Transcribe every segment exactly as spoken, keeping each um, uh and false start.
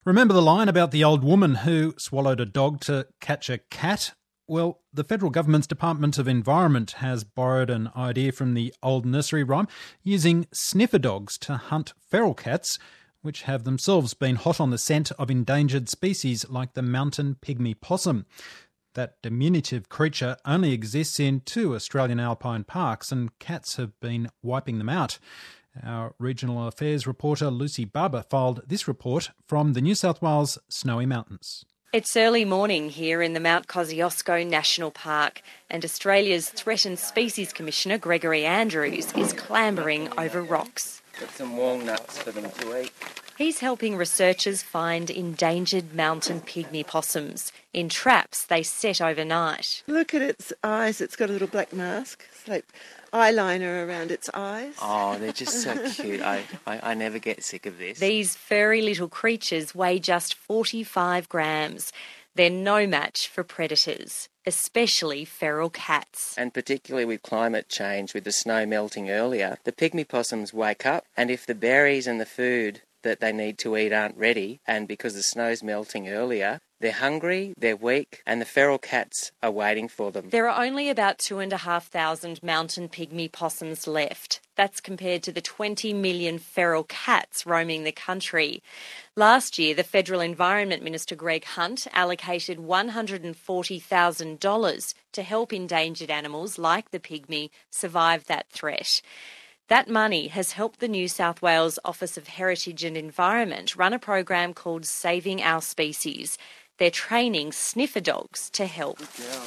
Remember the line about the old woman who swallowed a dog to catch a cat? Well, the federal government's Department of Environment has borrowed an idea from the old nursery rhyme, using sniffer dogs to hunt feral cats, which have themselves been hot on the scent of endangered species like the mountain pygmy possum. That diminutive creature only exists in two Australian alpine parks, and cats have been wiping them out. Our regional affairs reporter Lucy Barber filed this report from the New South Wales Snowy Mountains. It's early morning here in the Mount Kosciuszko National Park, and Australia's Threatened Species Commissioner Gregory Andrews is clambering over rocks. Got some walnuts for them to eat. He's helping researchers find endangered mountain pygmy possums in traps they set overnight. Look at its eyes. It's got a little black mask. It's like eyeliner around its eyes. Oh, they're just so cute. I, I, I never get sick of this. These furry little creatures weigh just forty-five grams. They're no match for predators, especially feral cats. And particularly with climate change, with the snow melting earlier, the pygmy possums wake up, and if the berries and the food that they need to eat aren't ready, and because the snow's melting earlier, they're hungry, they're weak, and the feral cats are waiting for them. There are only about two and a half thousand mountain pygmy possums left. That's compared to the twenty million feral cats roaming the country. Last year, the Federal Environment Minister Greg Hunt allocated one hundred forty thousand dollars to help endangered animals like the pygmy survive that threat. That money has helped the New South Wales Office of Heritage and Environment run a program called Saving Our Species. They're training sniffer dogs to help. Good girl.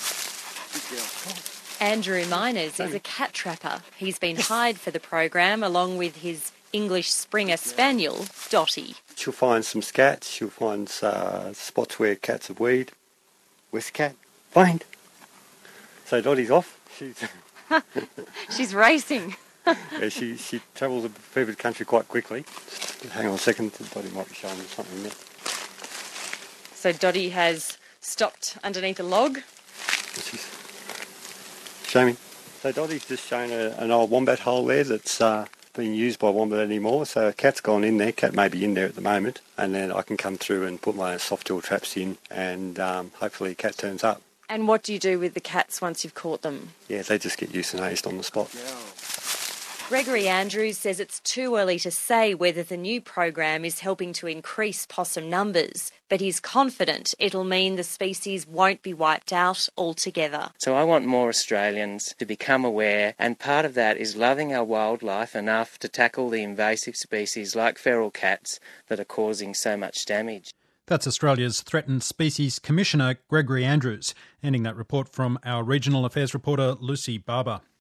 Good girl. Andrew Miners is a cat trapper. He's been hired for the program along with his English Springer Spaniel, Dottie. She'll find some scats, she'll find uh, spots where cats have weed. Where's the cat? Find. So Dottie's off. She's She's racing. yeah, she, she travels a fair bit of country quite quickly. Just hang on a second, Dottie might be showing me something there. So Dottie has stopped underneath a log. She's show me. So Dottie's just shown a, an old wombat hole there that's uh, being used by wombat anymore. So a cat's gone in there. Cat may be in there at the moment, and then I can come through and put my soft jaw traps in, and um, hopefully a cat turns up. And what do you do with the cats once you've caught them? Yeah, they just get euthanized on the spot. Yeah. Gregory Andrews says it's too early to say whether the new program is helping to increase possum numbers, but he's confident it'll mean the species won't be wiped out altogether. So I want more Australians to become aware, and part of that is loving our wildlife enough to tackle the invasive species like feral cats that are causing so much damage. That's Australia's Threatened Species Commissioner Gregory Andrews, ending that report from our regional affairs reporter Lucy Barber.